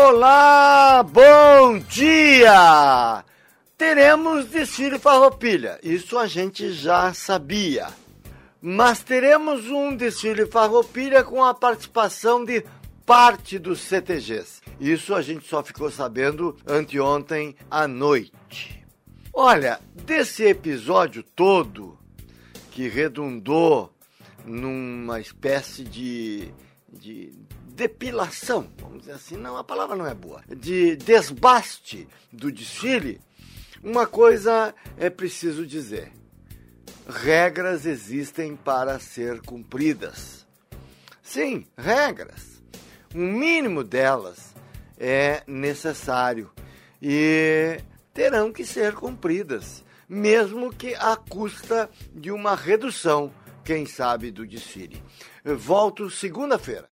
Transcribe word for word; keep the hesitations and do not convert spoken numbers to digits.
Olá, bom dia! Teremos desfile farroupilha, isso a gente já sabia. Mas teremos um desfile farroupilha com a participação de parte dos C T Gs. Isso a gente só ficou sabendo anteontem à noite. Olha, desse episódio todo, que redundou numa espécie de, de depilação, vamos dizer assim, não, a palavra não é boa, de desbaste do desfile, uma coisa é preciso dizer: regras existem para ser cumpridas. Sim, regras. Um mínimo delas é necessário e terão que ser cumpridas, mesmo que à custa de uma redução, quem sabe, do desfile. Eu volto segunda-feira.